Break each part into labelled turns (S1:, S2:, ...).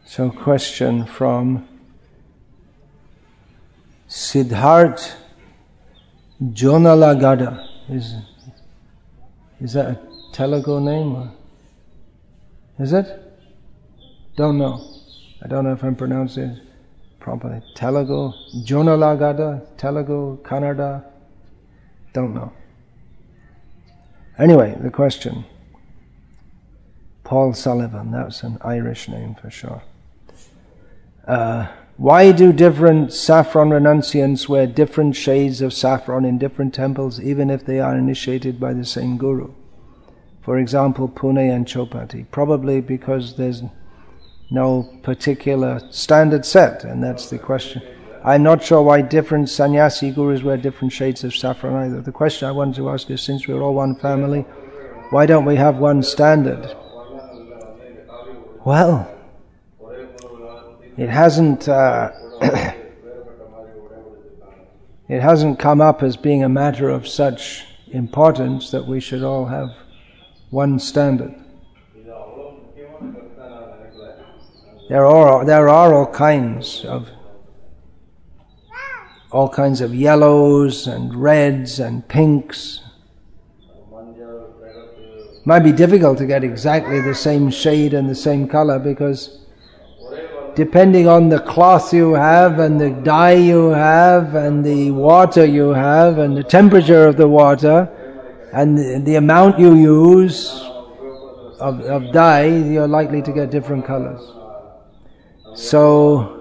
S1: So, question from Siddharth Jonalagada. Is that a Telugu name? Or is it? Don't know. I don't know if I'm pronouncing it properly. Telugu, Jonalagada, Telugu, Kannada. Don't know. Anyway, the question. Paul Sullivan, that's an Irish name for sure. Why do different saffron renunciants wear different shades of saffron in different temples, even if they are initiated by the same guru? For example, Pune and Chopati. Probably because there's no particular standard set, and that's the question. I'm not sure why different sannyasi gurus wear different shades of saffron either. The question I wanted to ask is, since we're all one family, why don't we have one standard? Well, it hasn't it hasn't come up as being a matter of such importance that we should all have one standard. There are all kinds of yellows and reds and pinks. Might be difficult to get exactly the same shade and the same color, because depending on the cloth you have and the dye you have and the water you have and the temperature of the water and the amount you use of dye, you're likely to get different colors. So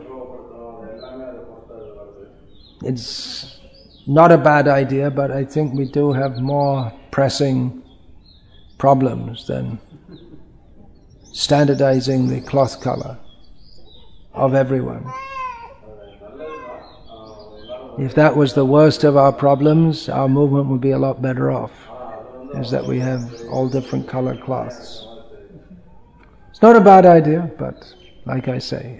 S1: it's not a bad idea, but I think we do have more pressing problems than standardizing the cloth color of everyone. If that was the worst of our problems, our movement would be a lot better off, is that we have all different colored cloths. It's not a bad idea, but like I say,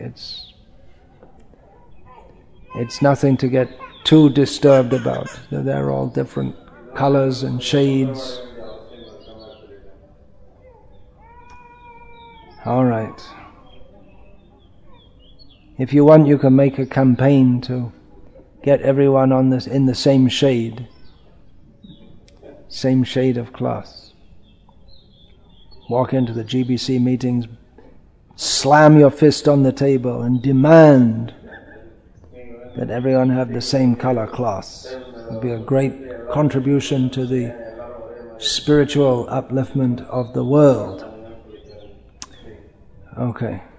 S1: it's nothing to get too disturbed about. They're all different colors and shades. All right. If you want, you can make a campaign to get everyone in the same shade of cloth. Walk into the GBC meetings, slam your fist on the table and demand that everyone have the same color cloth. It would be a great contribution to the spiritual upliftment of the world. Okay.